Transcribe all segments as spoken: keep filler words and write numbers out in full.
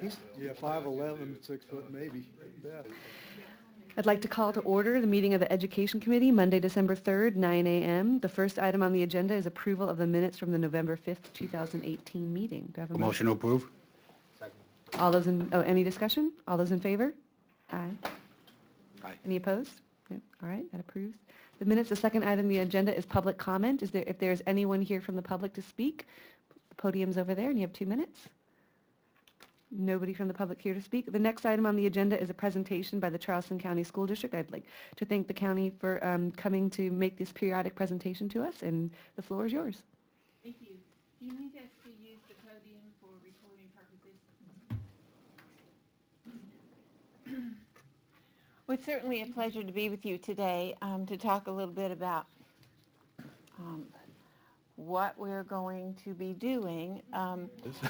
He's, yeah, five eleven, six foot maybe, yeah. I'd like to call to order the meeting of the Education Committee, Monday, December third, nine a m The first item on the agenda is approval of the minutes from the November fifth, two thousand eighteen meeting. Do I have a Motion motion? to approve? All those in, oh, any discussion? All those in favor? Aye. Aye. Any opposed? No. All right, that approves. The minutes, the second item on the agenda is public comment. Is there, if there's anyone here from the public to speak, the podium's over there, and you have two minutes. Nobody from the public here to speak. The next item on the agenda is a presentation by the Charleston County School District. I'd like to thank the county for um, coming to make this periodic presentation to us, and the floor is yours. Thank you. Do you need us to use the podium for recording purposes? Well, it's certainly a pleasure to be with you today um, to talk a little bit about um, what we're going to be doing. Um,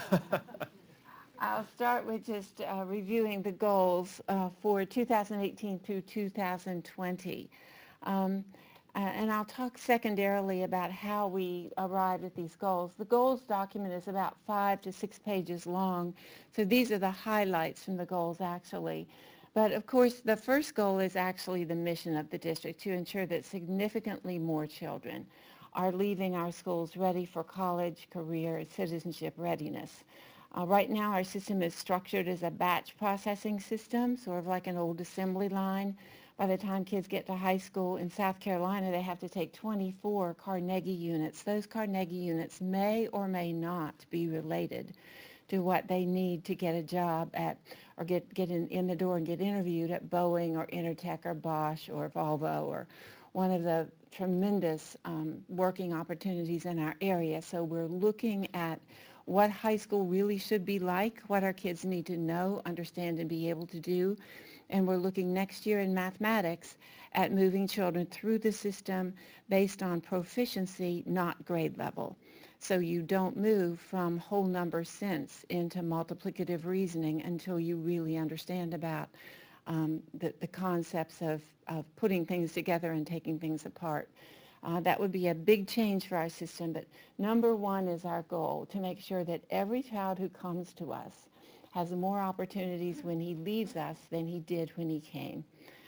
I'll start with just uh, reviewing the goals uh, for two thousand eighteen through two thousand twenty. Um, uh, and I'll talk secondarily about how we arrived at these goals. The goals document is about five to six pages long, so these are the highlights from the goals actually. But of course, the first goal is actually the mission of the district, to ensure that significantly more children are leaving our schools ready for college, career, and citizenship readiness. Uh, right now, our system is structured as a batch processing system, sort of like an old assembly line. By the time kids get to high school in South Carolina, they have to take twenty-four Carnegie units. Those Carnegie units may or may not be related to what they need to get a job at, or get, get in, in the door and get interviewed at Boeing or Intertech or Bosch or Volvo, or one of the tremendous um, working opportunities in our area. So we're looking at what high school really should be like, what our kids need to know, understand, and be able to do. And we're looking next year in mathematics at moving children through the system based on proficiency, not grade level. So you don't move from whole number sense into multiplicative reasoning until you really understand about um, the, the concepts of, of putting things together and taking things apart. Uh, that would be a big change for our system, but number one is our goal, to make sure that every child who comes to us has more opportunities when he leaves us than he did when he came.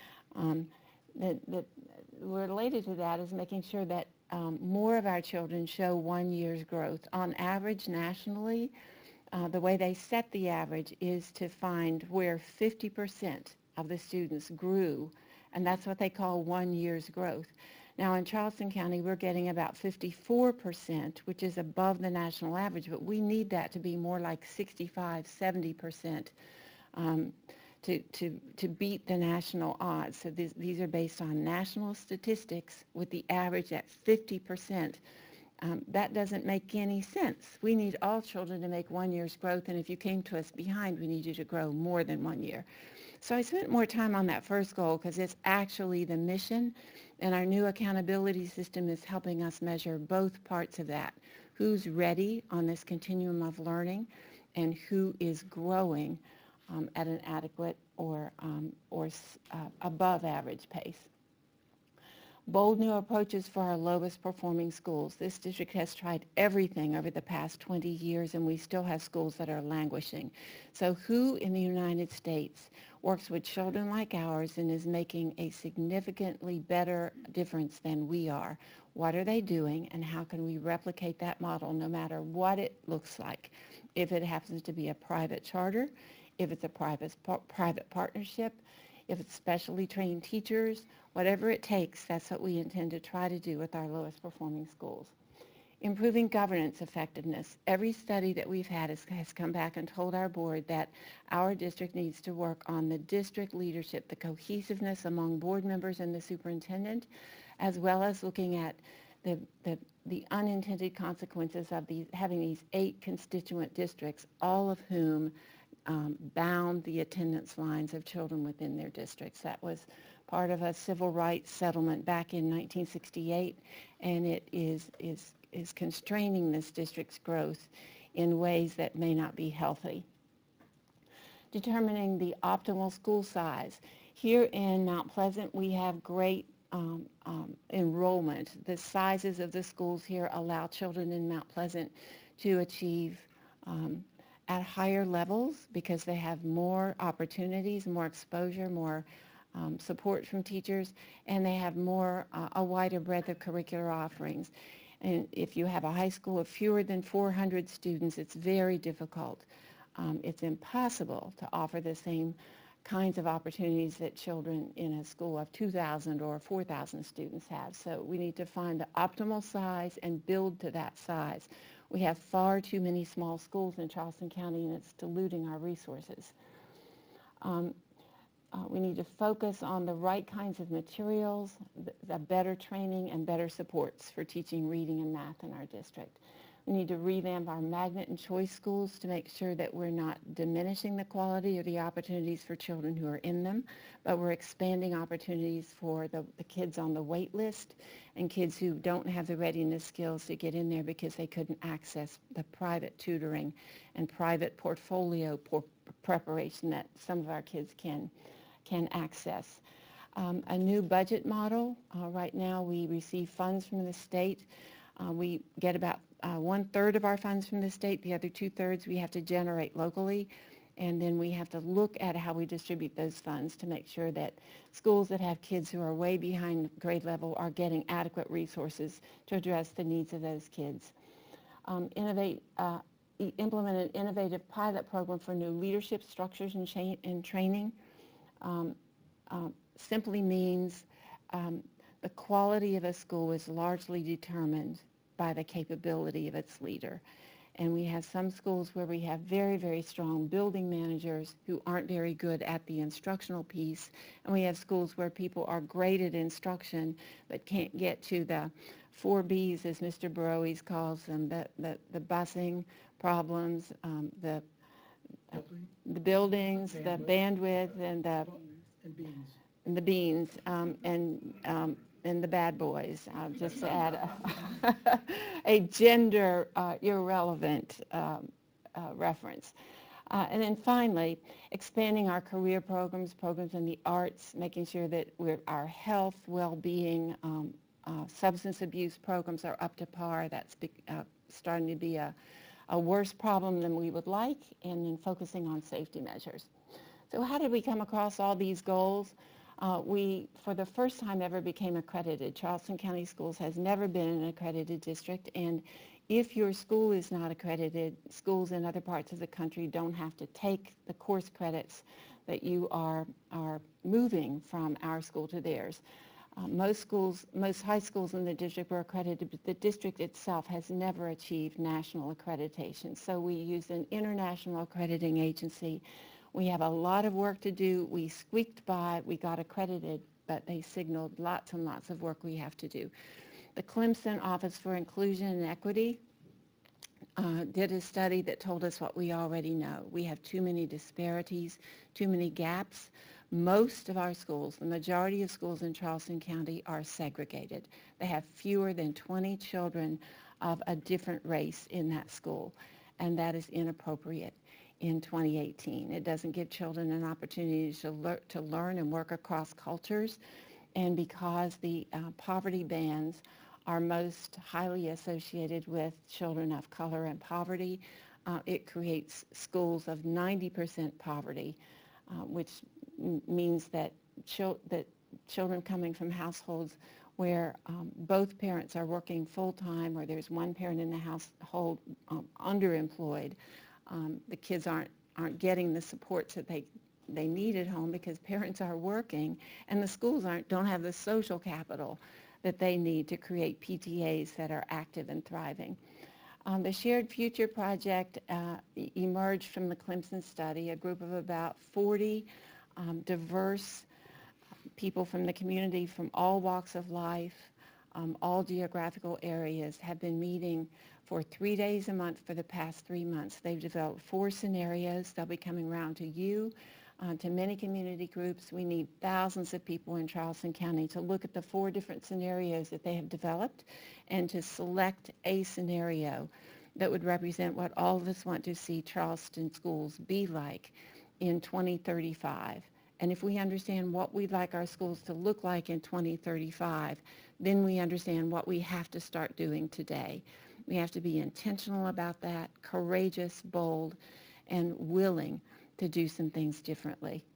Um, that, that related to that is making sure that um, more of our children show one year's growth. On average, nationally, uh, the way they set the average is to find where fifty percent of the students grew, and that's what they call one year's growth. Now, in Charleston County, we're getting about fifty-four percent, which is above the national average, but we need that to be more like sixty-five, seventy percent um, to, to, to beat the national odds. So this, these are based on national statistics with the average at fifty percent. Um, that doesn't make any sense. We need all children to make one year's growth, and if you came to us behind, we need you to grow more than one year. So I spent more time on that first goal because it's actually the mission, and our new accountability system is helping us measure both parts of that. Who's ready on this continuum of learning, and who is growing um, at an adequate or, um, or uh, above average pace. Bold new approaches for our lowest performing schools. This district has tried everything over the past twenty years, and we still have schools that are languishing. So who in the United States works with children like ours and is making a significantly better difference than we are? What are they doing, and how can we replicate that model no matter what it looks like? If it happens to be a private charter, if it's a private, private partnership, if it's specially trained teachers, whatever it takes, that's what we intend to try to do with our lowest performing schools. Improving governance effectiveness. Every study that we've had has, has come back and told our board that our district needs to work on the district leadership, the cohesiveness among board members and the superintendent, as well as looking at the, the, the unintended consequences of these, having these eight constituent districts, all of whom um, bound the attendance lines of children within their districts. That was part of a civil rights settlement back in nineteen sixty-eight, and it is, is, is constraining this district's growth in ways that may not be healthy. Determining the optimal school size. Here in Mount Pleasant, we have great um, um, enrollment. The sizes of the schools here allow children in Mount Pleasant to achieve um, at higher levels because they have more opportunities, more exposure, more um, support from teachers, and they have more, uh, a wider breadth of curricular offerings. And if you have a high school of fewer than four hundred students, it's very difficult. Um, it's impossible to offer the same kinds of opportunities that children in a school of two thousand or four thousand students have. So we need to find the optimal size and build to that size. We have far too many small schools in Charleston County, and it's diluting our resources. Um, uh, we need to focus on the right kinds of materials, the, the better training and better supports for teaching reading and math in our district. We need to revamp our magnet and choice schools to make sure that we're not diminishing the quality or the opportunities for children who are in them, but we're expanding opportunities for the, the kids on the wait list and kids who don't have the readiness skills to get in there because they couldn't access the private tutoring and private portfolio por- preparation that some of our kids can, can access. Um, a new budget model. Uh, right now we receive funds from the state. Uh, we get about uh, one-third of our funds from the state. The other two-thirds we have to generate locally. And then we have to look at how we distribute those funds to make sure that schools that have kids who are way behind grade level are getting adequate resources to address the needs of those kids. Um, innovate, uh, e- implement an innovative pilot program for new leadership structures and, cha- and training. Um, um, simply means um, the quality of a school is largely determined by the capability of its leader. And we have some schools where we have very, very strong building managers who aren't very good at the instructional piece. And we have schools where people are great at instruction but can't get to the four B's, as Mister Broes calls them, the, the, the busing problems, um, the, uh, the buildings, the bandwidth, and the, And beans. and the beans, um, and um, and the bad boys. Uh, just to add a, a gender uh, irrelevant um, uh, reference. Uh, and then finally, expanding our career programs, programs in the arts, making sure that we're, our health, well-being, um, uh, substance abuse programs are up to par. That's be, uh, starting to be a, a worse problem than we would like, and then focusing on safety measures. So how did we come across all these goals? Uh, we, for the first time ever, became accredited. Charleston County Schools has never been an accredited district, and if your school is not accredited, schools in other parts of the country don't have to take the course credits that you are, are moving from our school to theirs. Uh, most schools, most high schools in the district were accredited, but the district itself has never achieved national accreditation. So we use an international accrediting agency. We have a lot of work to do. We squeaked by, we got accredited, but they signaled lots and lots of work we have to do. The Clemson Office for Inclusion and Equity uh, did a study that told us what we already know. We have too many disparities, too many gaps. Most of our schools, the majority of schools in Charleston County, are segregated. They have fewer than twenty children of a different race in that school, and that is inappropriate in twenty eighteen. It doesn't give children an opportunity to, lear- to learn and work across cultures, and because the uh, poverty bands are most highly associated with children of color and poverty, uh, it creates schools of ninety percent poverty, uh, which m- means that, chil- that children coming from households where um, both parents are working full-time, or there's one parent in the household um, underemployed, um, the kids aren't aren't getting the supports that they they need at home because parents are working, and the schools aren't don't have the social capital that they need to create P T As that are active and thriving. Um, the Shared Future Project uh, e- emerged from the Clemson study. A group of about forty um, diverse people from the community from all walks of life, um, all geographical areas, have been meeting for three days a month for the past three months. They've developed four scenarios. They'll be coming around to you, uh, to many community groups. We need thousands of people in Charleston County to look at the four different scenarios that they have developed and to select a scenario that would represent what all of us want to see Charleston schools be like in twenty thirty-five. And if we understand what we'd like our schools to look like in twenty thirty-five, then we understand what we have to start doing today. We have to be intentional about that, courageous, bold, and willing to do some things differently.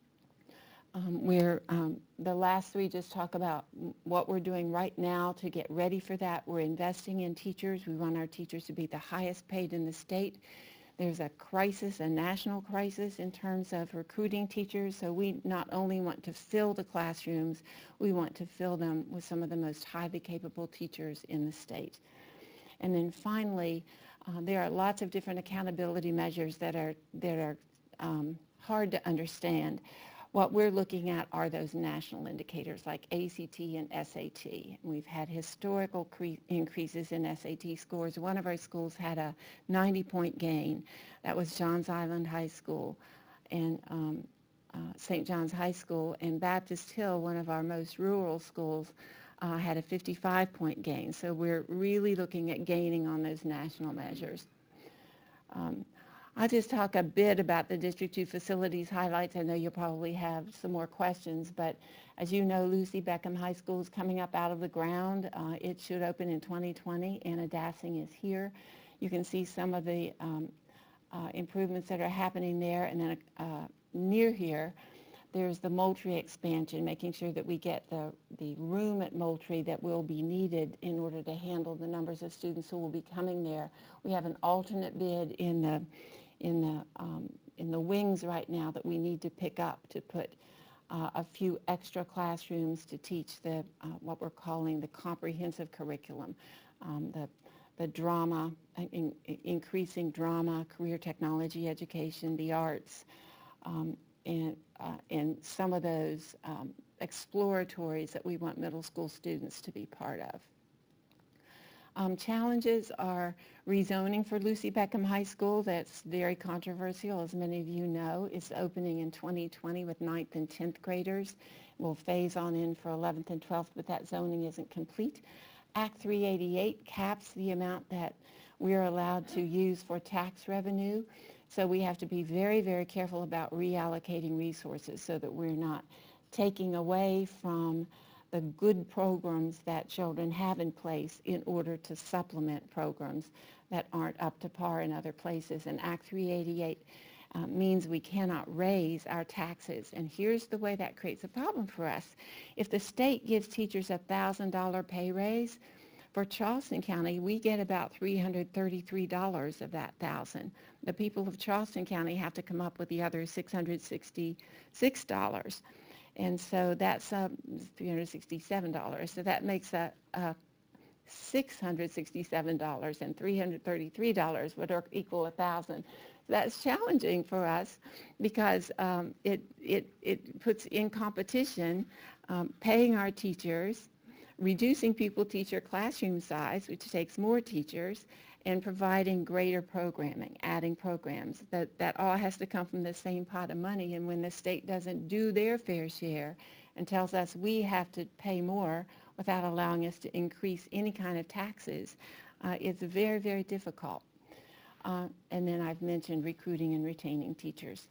Um, we're, um, the last three just talk about what we're doing right now to get ready for that. We're investing in teachers. We want our teachers to be the highest paid in the state. There's a crisis, a national crisis in terms of recruiting teachers, so we not only want to fill the classrooms, we want to fill them with some of the most highly capable teachers in the state. And then finally, uh, there are lots of different accountability measures that are, that are um, hard to understand. What we're looking at are those national indicators like A C T and S A T. We've had historical cre- increases in S A T scores. One of our schools had a ninety-point gain. That was Johns Island High School and um, uh, Saint John's High School. And Baptist Hill, one of our most rural schools, uh, had a fifty-five point gain. So we're really looking at gaining on those national measures. Um, I'll just talk a bit about the District two facilities highlights. I know you'll probably have some more questions, but as you know, Lucy Beckham High School is coming up out of the ground. Uh, it should open in twenty twenty. Anna Dassing is here. You can see some of the um, uh, improvements that are happening there. And then uh, near here, there's the Moultrie expansion, making sure that we get the, the room at Moultrie that will be needed in order to handle the numbers of students who will be coming there. We have an alternate bid in the in the um, in the wings right now that we need to pick up to put uh, a few extra classrooms to teach the uh, what we're calling the comprehensive curriculum, um, the the drama, in, increasing drama, career technology education, the arts, um, and uh, and some of those um, exploratories that we want middle school students to be part of. Um, challenges are rezoning for Lucy Beckham High School. That's very controversial, as many of you know. It's opening in twenty twenty with ninth and tenth graders. We'll phase on in for eleventh and twelfth, but that zoning isn't complete. Act three eighty-eight caps the amount that we're allowed to use for tax revenue. So we have to be very, very careful about reallocating resources so that we're not taking away from the good programs that children have in place in order to supplement programs that aren't up to par in other places. And Act three eighty-eight uh, means we cannot raise our taxes. And here's the way that creates a problem for us. If the state gives teachers a one thousand dollars pay raise, for Charleston County, we get about three hundred thirty-three dollars of that one thousand dollars. The people of Charleston County have to come up with the other six hundred sixty-six dollars. And so that's uh, three hundred sixty-seven dollars. So that makes a, a six hundred sixty-seven dollars, and three hundred thirty-three dollars would equal one thousand dollars. That's challenging for us because um, it, it, it puts in competition um, paying our teachers, reducing pupil-teacher classroom size, which takes more teachers, and providing greater programming, adding programs. That, that all has to come from the same pot of money, and when the state doesn't do their fair share and tells us we have to pay more without allowing us to increase any kind of taxes, uh, it's very, very difficult. Uh, and then I've mentioned recruiting and retaining teachers.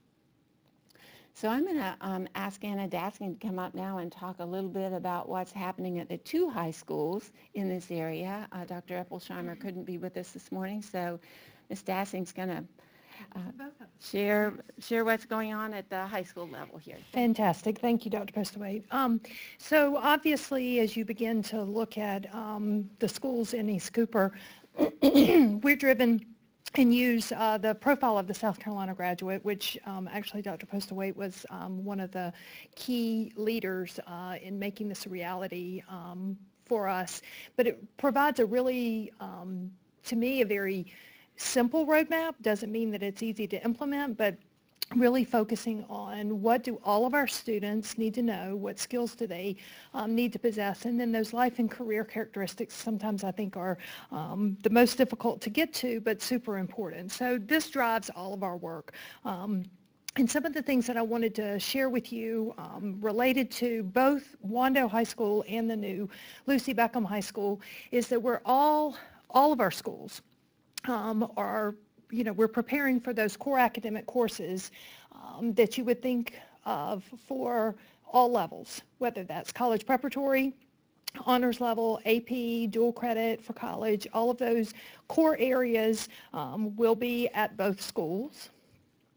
So I'm going to um, ask Anna Dassing to come up now and talk a little bit about what's happening at the two high schools in this area. Uh, Doctor Eppelsheimer couldn't be with us this morning, so Miz Dassing's going to uh, share share what's going on at the high school level here. Fantastic. Thank you, Doctor Postaway. Um, so obviously, as you begin to look at um, the schools in East Cooper, we're driven and use uh, the profile of the South Carolina graduate, which um, actually Doctor Postaway was um, one of the key leaders uh, in making this a reality um, for us. But it provides a really, um, to me, a very simple roadmap. Doesn't mean that it's easy to implement, but really focusing on what do all of our students need to know, what skills do they um, need to possess, and then those life and career characteristics sometimes I think are um, the most difficult to get to, but super important. So this drives all of our work. Um, and some of the things that I wanted to share with you um, related to both Wando High School and the new Lucy Beckham High School is that we're all, all of our schools um, are you know, we're preparing for those core academic courses um, that you would think of for all levels, whether that's college preparatory, honors level, A P, dual credit for college. All of those core areas um, will be at both schools.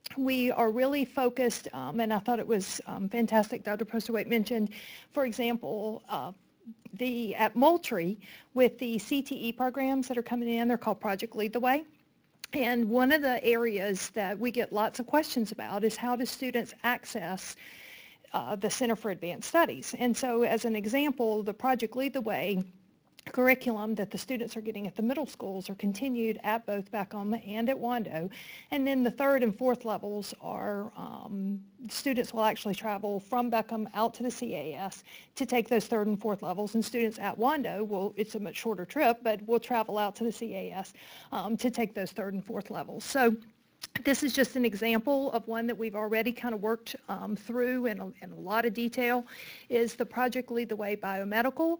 we are really focused, um, and I thought it was um, fantastic, Doctor Postlewaite mentioned, for example, uh, the at Moultrie with the C T E programs that are coming in. They're called Project Lead the Way. And one of the areas that we get lots of questions about is how do students access uh, the Center for Advanced Studies. And so as an example, the Project Lead the Way curriculum that the students are getting at the middle schools are continued at both Beckham and at Wando. And then the third and fourth levels are, um, students will actually travel from Beckham out to the C A S to take those third and fourth levels. And students at Wando will, it's a much shorter trip, but will travel out to the C A S um, to take those third and fourth levels. So this is just an example of one that we've already kind of worked um, through in a, in a lot of detail, is the Project Lead the Way Biomedical.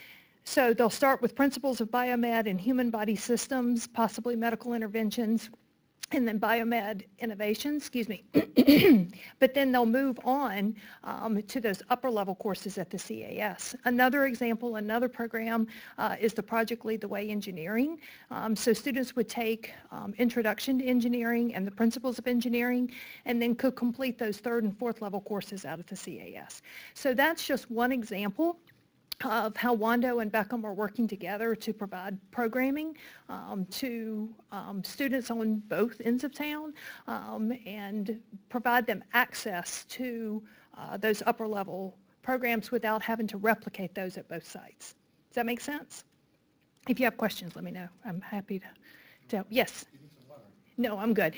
So they'll start with principles of biomed and human body systems, possibly medical interventions, and then biomed innovations, excuse me. But then they'll move on um, to those upper level courses at the C A S. Another example, another program uh, is the Project Lead the Way Engineering. Um, so students would take um, Introduction to Engineering and the Principles of Engineering, and then could complete those third and fourth level courses out at the C A S. So that's just one example of how Wando and Beckham are working together to provide programming um, to um, students on both ends of town um, and provide them access to uh, those upper level programs without having to replicate those at both sites. Does that make sense? If you have questions, let me know. I'm happy to, to help. Yes? No, I'm good.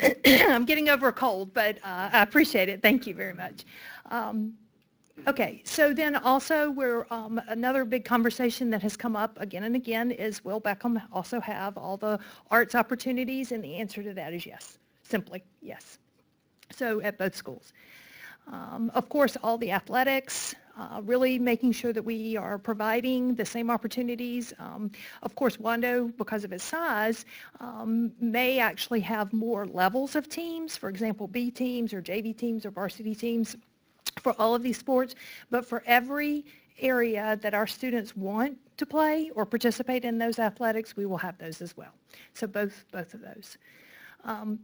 I'm getting over a cold, but uh, I appreciate it. Thank you very much. Um, Okay, so then also we're, um, another big conversation that has come up again and again is, will Beckham also have all the arts opportunities? And the answer to that is yes, simply yes. So at both schools. Um, of course, all the athletics, uh, really making sure that we are providing the same opportunities. Um, of course, Wando, because of its size, um, may actually have more levels of teams, for example, B teams or J V teams or varsity teams, for all of these sports, but for every area that our students want to play or participate in those athletics, we will have those as well. So both both of those. Um,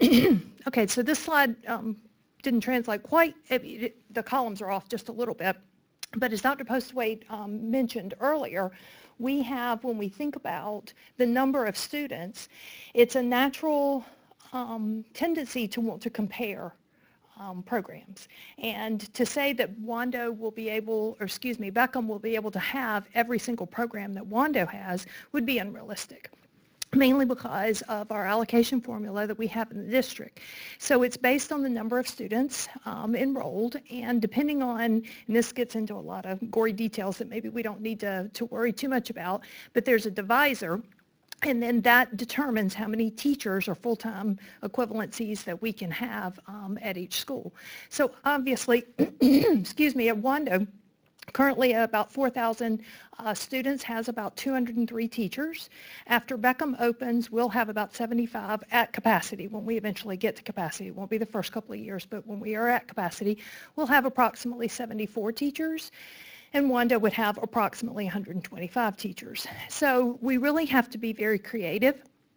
okay, so this slide um, didn't translate quite. It, it, the columns are off just a little bit, but as Doctor Postlewaite um, mentioned earlier, we have, when we think about the number of students, it's a natural um, tendency to want to compare Um, programs. And to say that Wando will be able, or excuse me, Beckham will be able to have every single program that Wando has would be unrealistic, mainly because of our allocation formula that we have in the district. So it's based on the number of students um, enrolled, and depending on, and this gets into a lot of gory details that maybe we don't need to, to worry too much about, but there's a divisor. And then that determines how many teachers or full-time equivalencies that we can have um, at each school. So obviously, excuse me, at Wando, currently about four thousand uh, students, has about two hundred three teachers. After Beckham opens, we'll have about seventy-five at capacity. When we eventually get to capacity, it won't be the first couple of years, but when we are at capacity, we'll have approximately seventy-four teachers. And Wando would have approximately one hundred twenty-five teachers. So we really have to be very creative.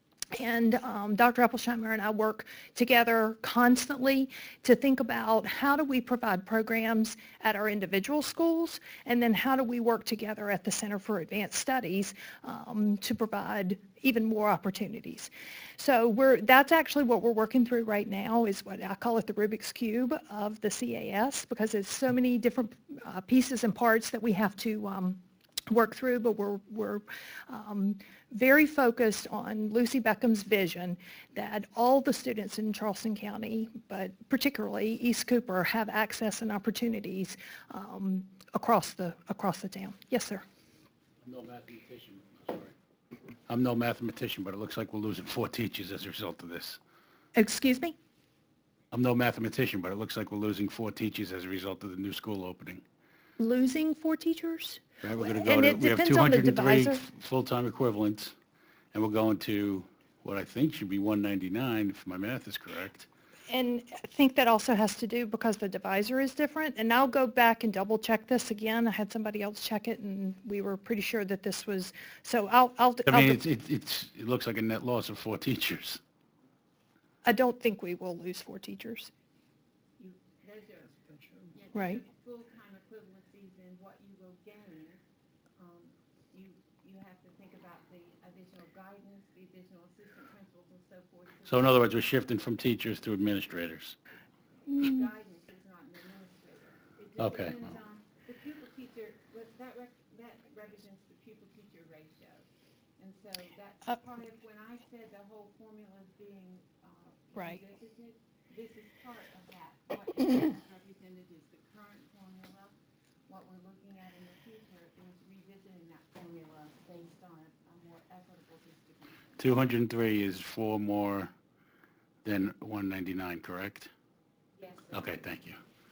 And um, Doctor Appelsheimer and I work together constantly to think about how do we provide programs at our individual schools, and then how do we work together at the Center for Advanced Studies um, to provide even more opportunities. So we're, that's actually what we're working through right now, is what I call it the Rubik's Cube of the C A S, because there's so many different uh, pieces and parts that we have to um, work through, but we're, we're um, very focused on Lucy Beckham's vision that all the students in Charleston County, but particularly East Cooper, have access and opportunities um, across the across the town. Yes, sir. I'm no mathematician. I'm sorry. I'm no mathematician, but it looks like we're losing four teachers as a result of this. Excuse me? I'm no mathematician, but it looks like we're losing four teachers as a result of the new school opening. Losing four teachers? Right, we're going to go And to, it we have depends on the two hundred three divisor. full-time equivalents, and we're going to what I think should be one ninety-nine, if my math is correct. And I think that also has to do because the divisor is different. And I'll go back and double check this again. I had somebody else check it, and we were pretty sure that this was, so I'll, I'll. I I'll mean, do- it's, it- it's, it looks like a net loss of four teachers. I don't think we will lose four teachers. You, those are, yeah, those Right. are full-time equivalencies in what you will gain. Um, you, you have to think about the additional guidance, the additional assistant principals and so forth. So in other words, we're shifting from teachers to administrators. Guidance is not an administrator. It just Okay. depends on the pupil teacher, but that rec, that represents the pupil teacher ratio. And so that's Uh, part of, when I said the whole formula is being, uh, Right. revisited, this is part of that. What is represented is the current formula. What we're looking at in the future is revisiting that formula based on a, a more equitable distribution. two hundred three is four more than one ninety-nine, correct? Yes, sir. Okay, thank you.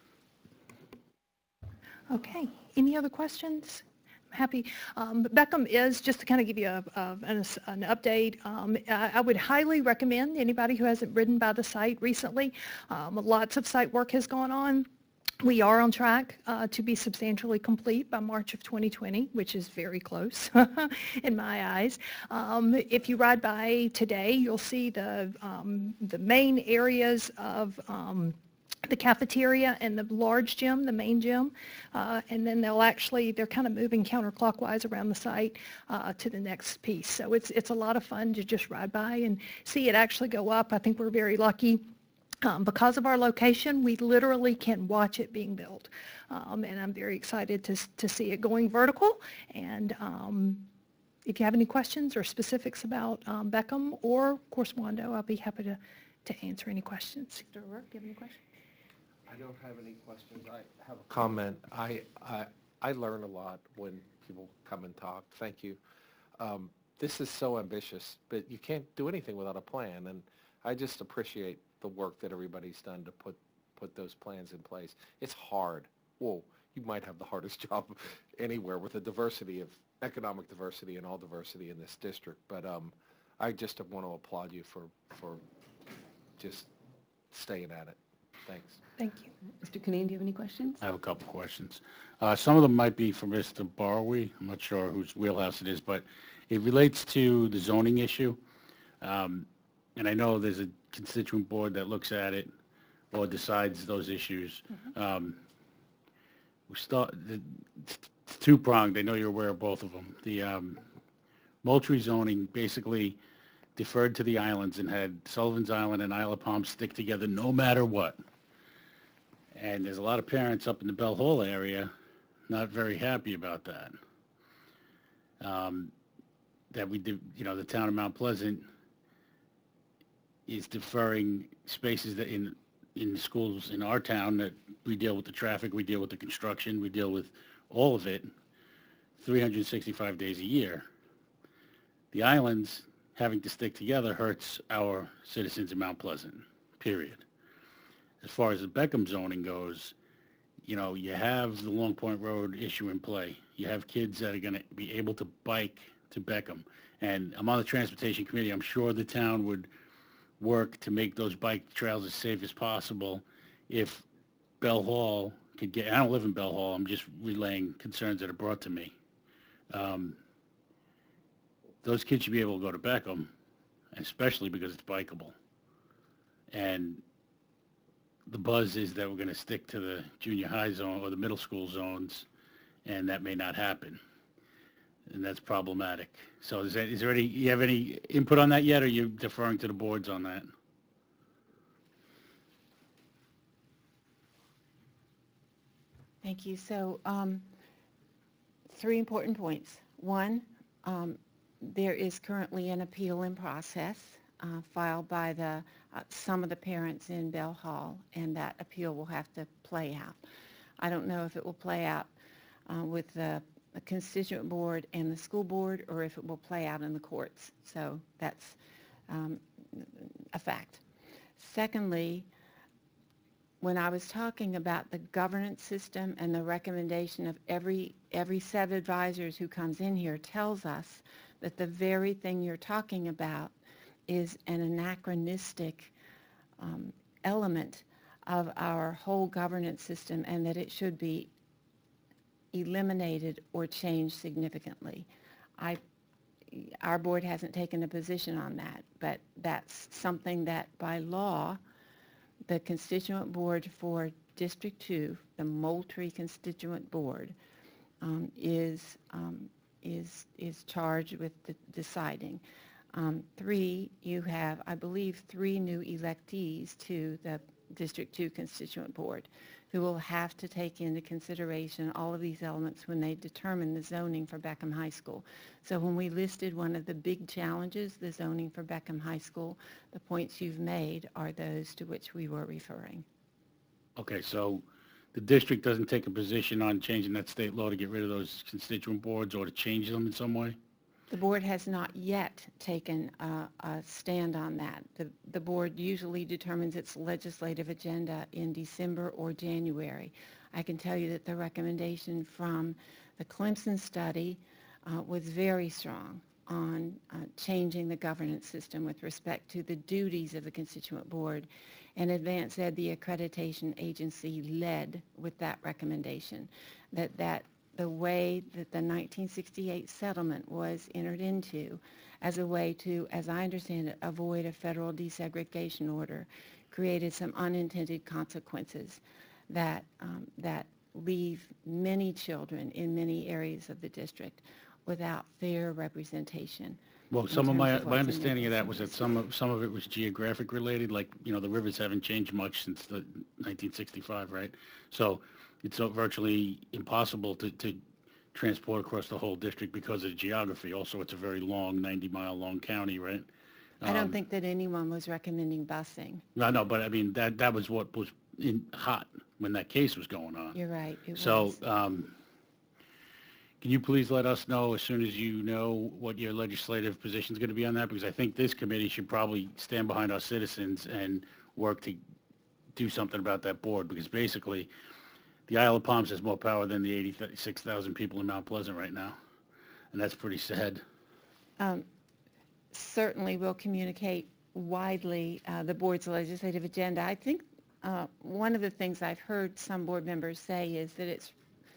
Okay, any other questions? I'm happy. Um, Beckham is, just to kind of give you a, a- an, an update, um, I, I would highly recommend anybody who hasn't ridden by the site recently. Um, lots of site work has gone on. We are on track uh, to be substantially complete by March of twenty twenty, which is very close in my eyes. Um, If you ride by today, you'll see the, um, the main areas of um, the cafeteria and the large gym, the main gym, uh, and then they'll actually, they're kind of moving counterclockwise around the site uh, to the next piece. So it's, it's a lot of fun to just ride by and see it actually go up. I think we're very lucky. Um, because of our location, we literally can watch it being built. Um, and I'm very excited to, s- to see it going vertical. And um, if you have any questions or specifics about um, Beckham or, of course, Wando, I'll be happy to, to answer any questions. Mister O'Rourke, do you have any questions? I don't have any questions. I have a comment. I, I, I learn a lot when people come and talk. Thank you. Um, This is so ambitious, but you can't do anything without a plan, and I just appreciate the work that everybody's done to put, put those plans in place. It's hard. Whoa, you might have the hardest job anywhere with the diversity of, economic diversity and all diversity in this district, but um, I just want to applaud you for, for just staying at it. Thanks. Thank you. Mister Kinane, do you have any questions? I have a couple questions. Uh, Some of them might be for Mister Barwi. I'm not sure whose wheelhouse it is, but it relates to the zoning issue. Um, And I know there's a constituent board that looks at it or decides those issues. Um, We start, the- it's two-pronged. I know you're aware of both of them. The um, Moultrie zoning basically deferred to the islands and had Sullivan's Island and Isle of Palm stick together no matter what. And there's a lot of parents up in the Bell Hall area not very happy about that. Um, That we did, you know, the town of Mount Pleasant is deferring spaces that in, in the schools in our town that we deal with the traffic, we deal with the construction, we deal with all of it, three hundred sixty-five days a year. The islands having to stick together hurts our citizens in Mount Pleasant, period. As far as the Beckham zoning goes, you know, you have the Long Point Road issue in play. You have kids that are going to be able to bike to Beckham. And I'm on the transportation committee. I'm sure the town would work to make those bike trails as safe as possible if Bell Hall could get, I don't live in Bell Hall, I'm just relaying concerns that are brought to me. Um, those kids should be able to go to Beckham, especially because it's bikeable. And the buzz is that we're going to stick to the junior high zone or the middle school zones, and that may not happen. And that's problematic. So is there, is there any, you have any input on that yet, or are you deferring to the boards on that? Thank you. So, um, three important points. One, um, there is currently an appeal in process uh, filed by the, uh, some of the parents in Bell Hall, and that appeal will have to play out. I don't know if it will play out uh, with the, the constituent board and the school board, or if it will play out in the courts. So that's um, a fact. Secondly, when I was talking about the governance system and the recommendation of every every set of advisors who comes in here tells us that the very thing you're talking about is an anachronistic um, element of our whole governance system, and that it should be eliminated or changed significantly. I, our board hasn't taken a position on that, but that's something that by law, the constituent board for District two, the Moultrie Constituent Board, um, is, um, is, is charged with de- deciding. Um, three, you have, I believe, three new electees to the District two Constituent Board who will have to take into consideration all of these elements when they determine the zoning for Beckham High School. So when we listed one of the big challenges, the zoning for Beckham High School, the points you've made are those to which we were referring. Okay, so the district doesn't take a position on changing that state law to get rid of those constituent boards or to change them in some way? The board has not yet taken a, a stand on that. The, the board usually determines its legislative agenda in December or January. I can tell you that the recommendation from the Clemson study uh, was very strong on uh, changing the governance system with respect to the duties of the constituent board, and Advanced Ed, the accreditation agency, led with that recommendation, that that the way that the nineteen sixty-eight settlement was entered into as a way to, as I understand it, avoid a federal desegregation order, created some unintended consequences that, um, that leave many children in many areas of the district without fair representation. Well, in some of terms my, of my what's in understanding of their that was that best some of, some of it was geographic related, like, you know, the rivers haven't changed much since the nineteen sixty-five, right? So it's uh, virtually impossible to, to transport across the whole district because of the geography. Also, it's a very long, ninety mile long county, right? I don't Um, think that anyone was recommending busing. No, no, but I mean, that, that was what was in, hot when that case was going on. You're right, it So, was. um, can you please let us know as soon as you know what your legislative position is going to be on that? Because I think this committee should probably stand behind our citizens and work to do something about that board, because basically, the Isle of Palms has more power than the eighty-six thousand people in Mount Pleasant right now, and that's pretty sad. Um, certainly will communicate widely uh, the board's legislative agenda. I think uh, one of the things I've heard some board members say is that it's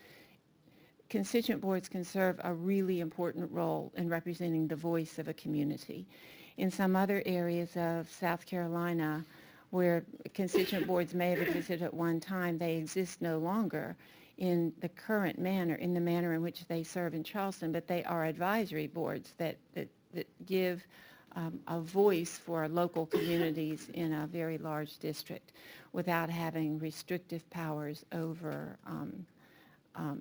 constituent boards can serve a really important role in representing the voice of a community. In some other areas of South Carolina, where constituent boards may have existed at one time, they exist no longer in the current manner, in the manner in which they serve in Charleston, but they are advisory boards that, that, that give um, a voice for local communities in a very large district without having restrictive powers over um, um,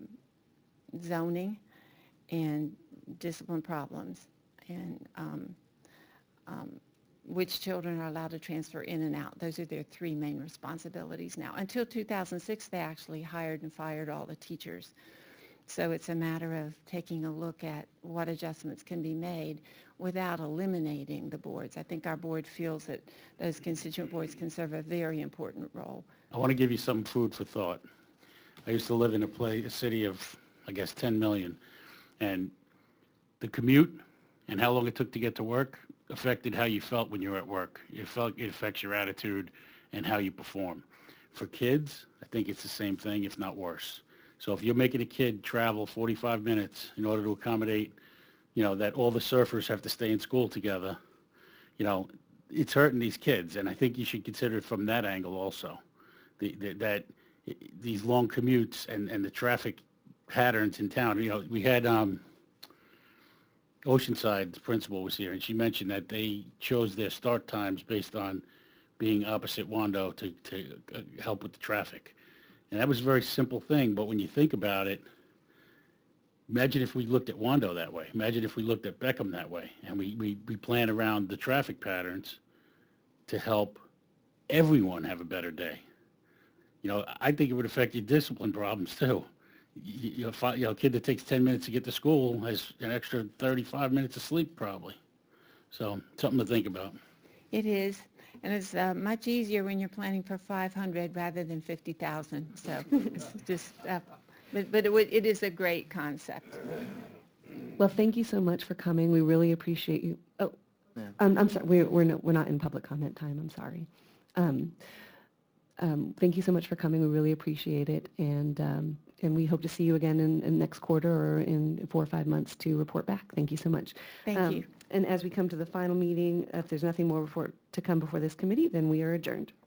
zoning and discipline problems, and um, um, which children are allowed to transfer in and out. Those are their three main responsibilities now. Until two thousand six, they actually hired and fired all the teachers. So it's a matter of taking a look at what adjustments can be made without eliminating the boards. I think our board feels that those constituent boards can serve a very important role. I want to give you some food for thought. I used to live in a place, a city of, I guess, ten million, and the commute and how long it took to get to work affected how you felt when you were at work. It felt it affects your attitude and how you perform. For kids, I think it's the same thing, if not worse. So if you're making a kid travel forty-five minutes in order to accommodate, you know, that all the surfers have to stay in school together, you know, it's hurting these kids. And I think you should consider it from that angle also. The, the, that these long commutes and, and the traffic patterns in town. You know, we had um, Oceanside, the principal was here, and she mentioned that they chose their start times based on being opposite Wando to, to uh, help with the traffic. And that was a very simple thing, but when you think about it, imagine if we looked at Wando that way. Imagine if we looked at Beckham that way, and we, we, we plan around the traffic patterns to help everyone have a better day. You know, I think it would affect your discipline problems too. You, you, know, you know, a kid that takes ten minutes to get to school has an extra thirty-five minutes of sleep probably. So something to think about. It is, and it's uh, much easier when you're planning for five hundred rather than fifty thousand. So it's just, uh, but, but it, would, it is a great concept. Well, thank you so much for coming. We really appreciate you. Oh, um, I'm sorry. We're, we're, not, we're not in public comment time. I'm sorry. Um, um, thank you so much for coming. We really appreciate it. And, um, and we hope to see you again in, in next quarter or in four or five months to report back. Thank you so much. Thank Um, you. And as we come to the final meeting, if there's nothing more before, to come before this committee, then we are adjourned.